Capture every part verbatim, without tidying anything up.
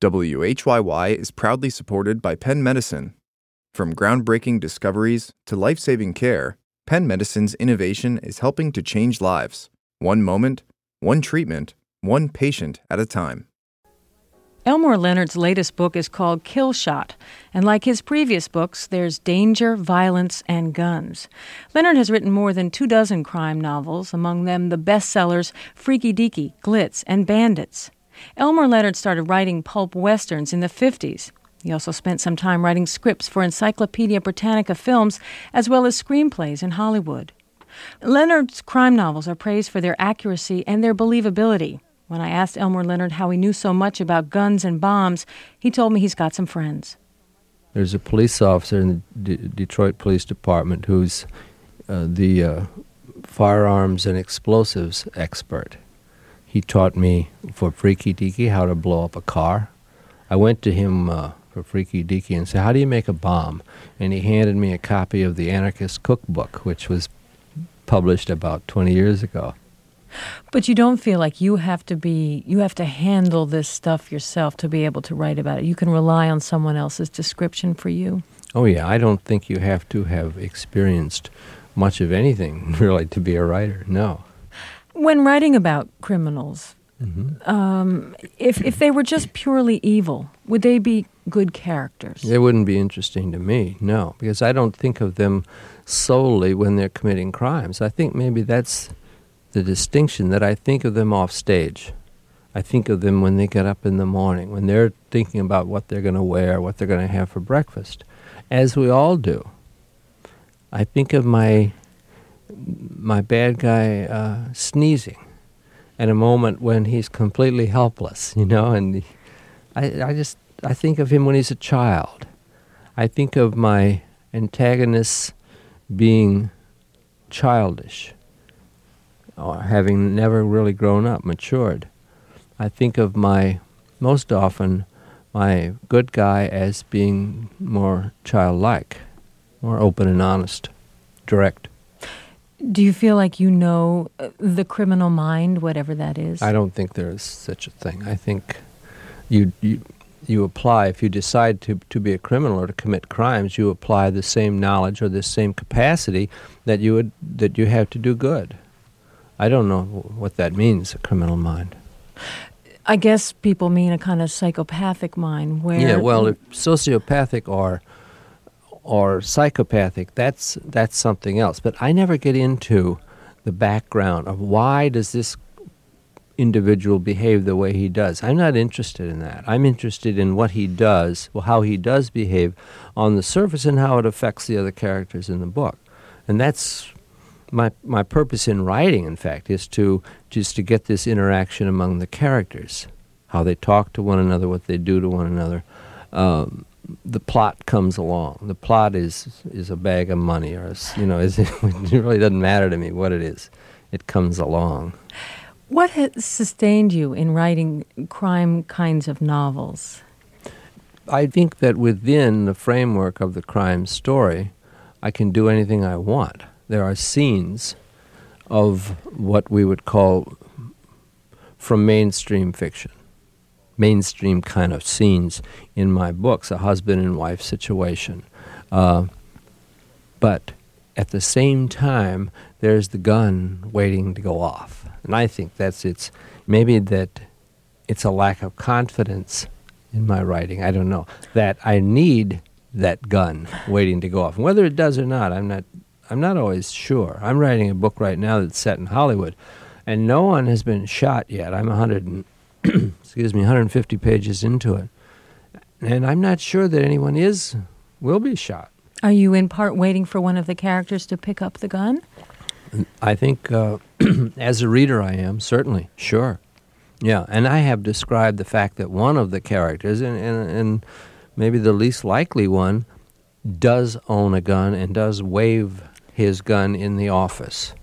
W H Y Y is proudly supported by Penn Medicine. From groundbreaking discoveries to life-saving care, Penn Medicine's innovation is helping to change lives, one moment, one treatment, one patient at a time. Elmore Leonard's latest book is called Kill Shot, and like his previous books, there's danger, violence, and guns. Leonard has written more than two dozen crime novels, among them the bestsellers Freaky Deaky, Glitz, and Bandits. Elmore Leonard started writing pulp westerns in the fifties. He also spent some time writing scripts for Encyclopedia Britannica films, as well as screenplays in Hollywood. Leonard's crime novels are praised for their accuracy and their believability. When I asked Elmore Leonard how he knew so much about guns and bombs, he told me he's got some friends. There's a police officer in the D- Detroit Police Department who's uh, the uh, firearms and explosives expert. He taught me for Freaky Deaky how to blow up a car. I went to him uh, for Freaky Deaky and said, how do you make a bomb? And he handed me a copy of the Anarchist Cookbook, which was published about twenty years ago. But you don't feel like you have to be, you have to handle this stuff yourself to be able to write about it. You can rely on someone else's description for you. Oh, yeah. I don't think you have to have experienced much of anything, really, to be a writer. No. When writing about criminals, Mm-hmm. um, if if they were just purely evil, would they be good characters? They wouldn't be interesting to me, no, because I don't think of them solely when they're committing crimes. I think maybe that's the distinction, that I think of them off stage. I think of them when they get up in the morning, when they're thinking about what they're going to wear, what they're going to have for breakfast, as we all do. I think of my my bad guy uh, sneezing at a moment when he's completely helpless, you know, and he, I, I just, I think of him when he's a child. I think of my antagonists being childish, or having never really grown up, matured. I think of my, most often, my good guy as being more childlike, more open and honest, direct. Do you feel like you know the criminal mind, whatever that is? I don't think there is such a thing. I think you you, you apply, if you decide to, to be a criminal or to commit crimes, you apply the same knowledge or the same capacity that you would that you have to do good. I don't know what that means, a criminal mind. I guess people mean a kind of psychopathic mind where... Yeah, well, if sociopathic or or psychopathic, that's that's something else. But I never get into the background of why does this individual behave the way he does. I'm not interested in that. I'm interested in what he does, well, how he does behave on the surface and how it affects the other characters in the book. And that's my my purpose in writing, in fact, is to just to get this interaction among the characters, how they talk to one another, what they do to one another. Um, the plot comes along. The plot is is a bag of money, or you know, is, it really doesn't matter to me what it is. It comes along. What has sustained you in writing crime kinds of novels? I think that within the framework of the crime story, I can do anything I want. There are scenes of what we would call from mainstream fiction, mainstream kind of scenes in my books, a husband and wife situation. Uh, but at the same time, there's the gun waiting to go off. And I think that's it's maybe that it's a lack of confidence in my writing. I don't know that I need that gun waiting to go off. And whether it does or not, I'm not. I'm not always sure. I'm writing a book right now that's set in Hollywood, and no one has been shot yet. I'm one hundred and excuse me, one hundred fifty pages into it, and I'm not sure that anyone is will be shot. Are you in part waiting for one of the characters to pick up the gun? I think, uh, as a reader, I am, certainly, sure. Yeah, and I have described the fact that one of the characters, and, and, and maybe the least likely one, does own a gun and does wave his gun in the office.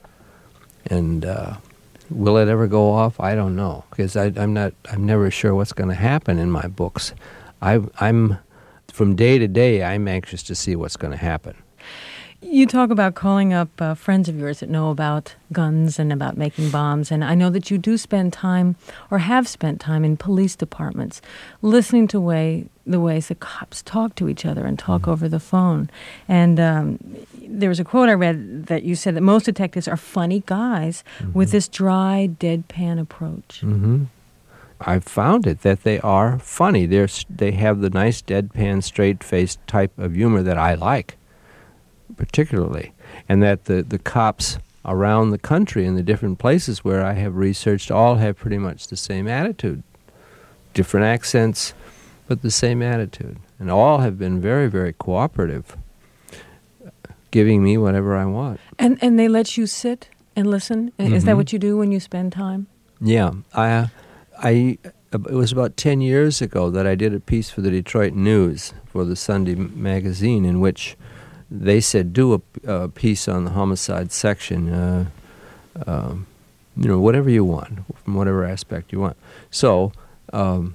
And uh, will it ever go off? I don't know, because I'm not, I'm never sure what's going to happen in my books. I, I'm, from day to day, I'm anxious to see what's going to happen. You talk about calling up uh, friends of yours that know about guns and about making bombs, and I know that you do spend time, or have spent time, in police departments, listening to way the ways the cops talk to each other and talk mm-hmm. over the phone. And um, there was a quote I read that you said that most detectives are funny guys mm-hmm. with this dry, deadpan approach. Mm-hmm. I've found it that they are funny. They're, they have the nice, deadpan, straight-faced type of humor that I like, particularly, and that the, the cops around the country in the different places where I have researched all have pretty much the same attitude. Different accents, but the same attitude. And all have been very, very cooperative, giving me whatever I want. And and they let you sit and listen? Mm-hmm. Is that what you do when you spend time? Yeah. I, I, it was about ten years ago that I did a piece for the Detroit News for the Sunday magazine in which they said, do a, a piece on the homicide section, uh, um, you know, whatever you want, from whatever aspect you want. So um,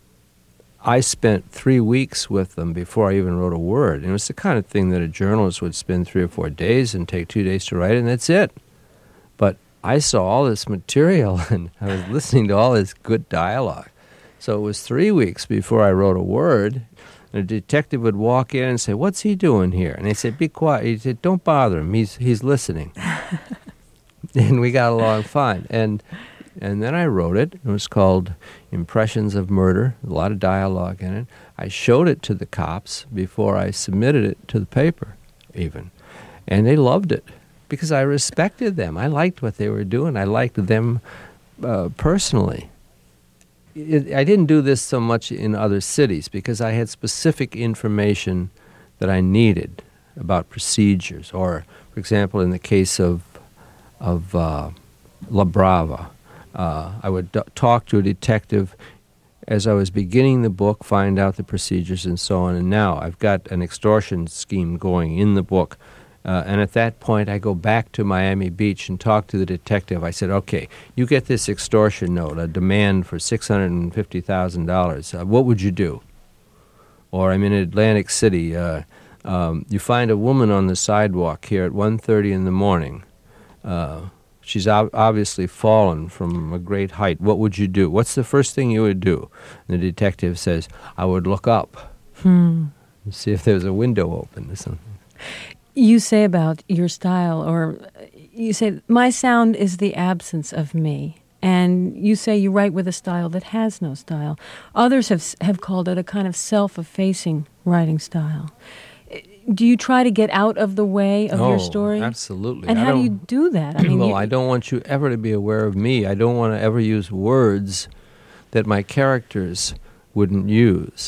I spent three weeks with them before I even wrote a word. And it was the kind of thing that a journalist would spend three or four days and take two days to write, and that's it. But I saw all this material, and I was listening to all this good dialogue. So it was three weeks before I wrote a word. The detective would walk in and say, "What's he doing here?" And they said, "Be quiet." He said, "Don't bother him. He's he's listening." And we got along fine. And and then I wrote it. It was called Impressions of Murder. A lot of dialogue in it. I showed it to the cops before I submitted it to the paper, even, and they loved it because I respected them. I liked what they were doing. I liked them uh, personally. It, I didn't do this so much in other cities because I had specific information that I needed about procedures. Or, for example, in the case of of uh, La Brava, uh, I would d- talk to a detective as I was beginning the book, find out the procedures and so on. And now I've got an extortion scheme going in the book. Uh, and at that point, I go back to Miami Beach and talk to the detective. I said, okay, you get this extortion note, a demand for six hundred fifty thousand dollars. Uh, what would you do? Or I'm in Atlantic City. Uh, um, you find a woman on the sidewalk here at one thirty in the morning. Uh, she's ob- obviously fallen from a great height. What would you do? What's the first thing you would do? And the detective says, I would look up hmm. and see if there's a window open or something. You say about your style, or you say, my sound is the absence of me. And you say you write with a style that has no style. Others have have called it a kind of self-effacing writing style. Do you try to get out of the way of oh, your story? Absolutely. And I how do you do that? I mean, well, you, I don't want you ever to be aware of me. I don't want to ever use words that my characters wouldn't use.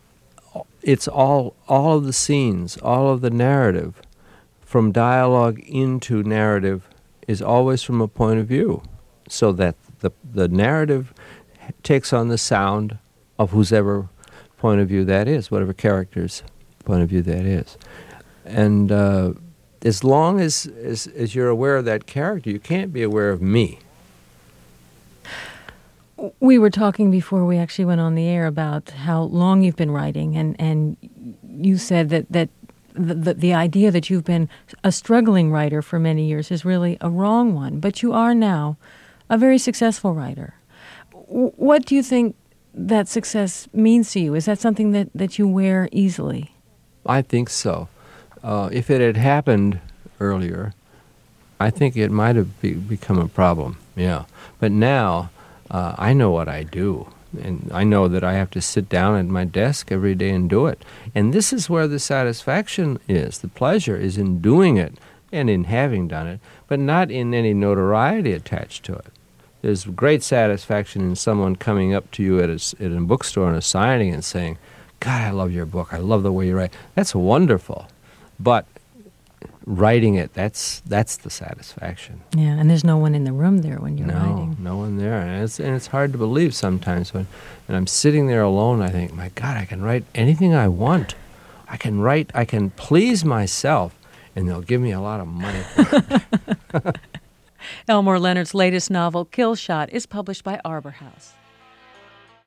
It's all all of the scenes, all of the narrative, from dialogue into narrative, is always from a point of view, so that the the narrative takes on the sound of whosever point of view that is, whatever character's point of view that is. And uh, as long as, as as you're aware of that character, you can't be aware of me. We were talking before we actually went on the air about how long you've been writing, and, and you said that, that the, the, the idea that you've been a struggling writer for many years is really a wrong one, but you are now a very successful writer. W- what do you think that success means to you? Is that something that, that you wear easily? I think so. Uh, if it had happened earlier, I think it might have be, become a problem, yeah. But now, uh, I know what I do, and I know that I have to sit down at my desk every day and do it. And this is where the satisfaction is. The pleasure is in doing it and in having done it, but not in any notoriety attached to it. There's great satisfaction in someone coming up to you at a, at a bookstore and a signing and saying, God, I love your book. I love the way you write. That's wonderful. But writing it, that's that's the satisfaction. Yeah, and there's no one in the room there when you're no, writing. No, no one there. And it's, and it's hard to believe sometimes when and I'm sitting there alone, I think, my God, I can write anything I want. I can write, I can please myself, and they'll give me a lot of money for it. Elmore Leonard's latest novel, Kill Shot, is published by Arbor House.